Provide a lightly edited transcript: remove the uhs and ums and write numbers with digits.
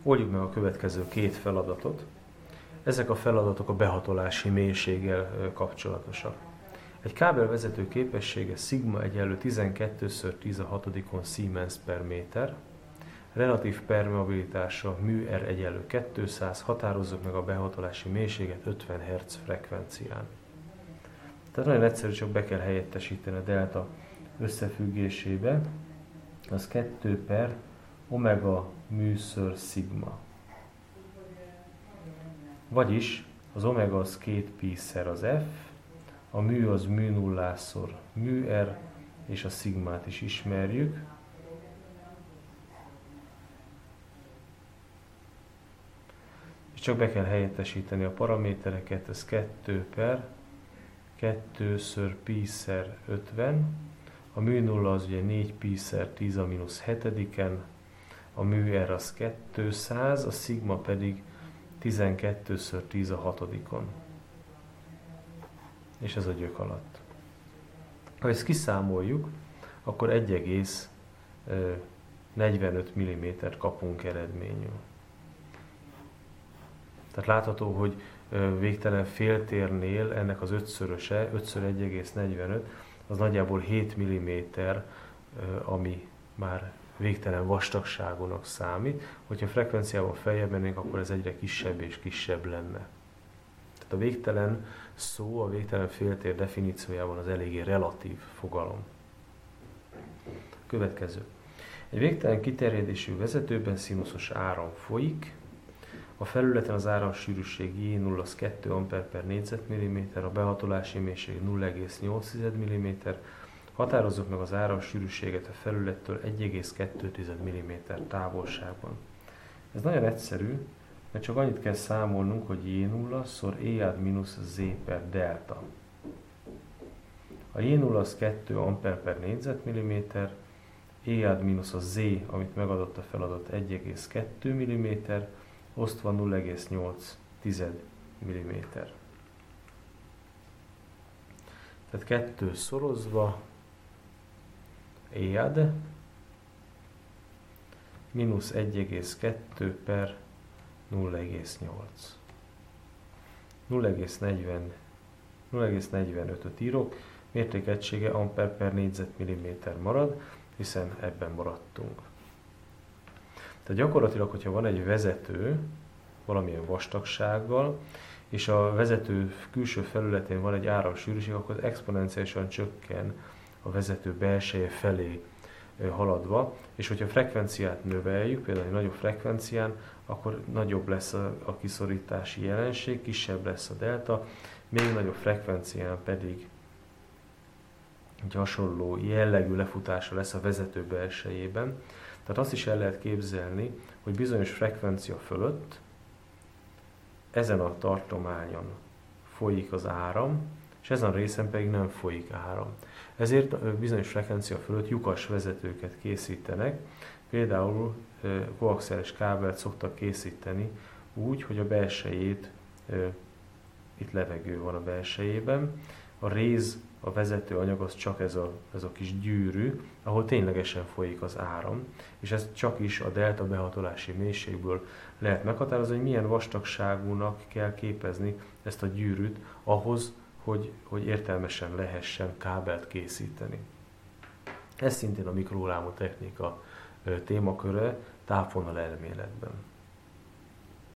Oldjuk meg a következő két feladatot. Ezek a feladatok a behatolási mélységgel kapcsolatosak. Egy kábelvezető képessége szigma egyenlő 12×10^6 Siemens per méter, relatív permeabilitása μr egyenlő 200, határozzuk meg a behatolási mélységet 50 Hz frekvencián. Tehát nagyon egyszerű, csak be kell helyettesíteni a delta összefüggésébe, az 2 per omega μ/σ. Vagyis az omega az 2 pi-szer az f, a μ az μ0-szor μr, és a szigmát is ismerjük. És csak be kell helyettesíteni a paramétereket, ez 2 per 2 pi-szer 50, a μ0 az ugye 4 pi-szer 10⁻⁷, a μr az 200, a szigma pedig 12×10⁻⁸. És ez a gyök alatt. Ha ezt kiszámoljuk, akkor 1,45 mm kapunk eredményül. Tehát látható, hogy végtelen féltérnél ennek az 5-szöröse, 5×1,45, az nagyjából 7 mm, ami már végtelen vastagságonak számít. Hogyha frekvenciában feljebb mennénk, akkor ez egyre kisebb és kisebb lenne. Tehát a végtelen szó, a végtelen féltér definíciójában az eléggé relatív fogalom. Következő. Egy végtelen kiterjedésű vezetőben szinuszos áram folyik. A felületen az áramsűrűség J0 az 2 A/négyzetmilliméter, a behatolási mélység 0,8 mm. Határozzuk meg az áramsűrűséget a felülettől 1,2 mm távolságban. Ez nagyon egyszerű, mert csak annyit kell számolnunk, hogy J0 szor E-ad mínusz Z per delta. A J0 az 2 A/négyzetmilliméter, E-ad mínusz a Z, amit megadott a feladat 1,2 mm, osztva 0,8 mm. Tehát 2 szorozva E-ad mínusz 1,2 per 0,8. 0,45-öt írok, mértékegysége ampere per négyzetmilliméter marad, hiszen ebben maradtunk. Tehát gyakorlatilag, hogyha van egy vezető valamilyen vastagsággal, és a vezető külső felületén van egy áramsűrűség, akkor exponenciálisan csökken a vezető belseje felé haladva, és hogyha a frekvenciát növeljük, például egy nagyobb frekvencián, akkor nagyobb lesz a kiszorítási jelenség, kisebb lesz a delta, még nagyobb frekvencián pedig egy hasonló jellegű lefutása lesz a vezető belsejében. Tehát azt is el lehet képzelni, hogy bizonyos frekvencia fölött ezen a tartományon folyik az áram, és ezen a részen pedig nem folyik áram. Ezért bizonyos frekvencia fölött lyukas vezetőket készítenek, például koaxiális kábelt szoktak készíteni úgy, hogy a belsejét, itt levegő van a belsejében, a réz, a vezető anyag az csak ez a kis gyűrű, ahol ténylegesen folyik az áram, és ez csak is a delta behatolási mélységből lehet meghatározni, hogy milyen vastagságúnak kell képezni ezt a gyűrűt ahhoz, hogy értelmesen lehessen kábelt készíteni. Ez szintén a mikrohullámú technika témaköre tápvonal elméletben.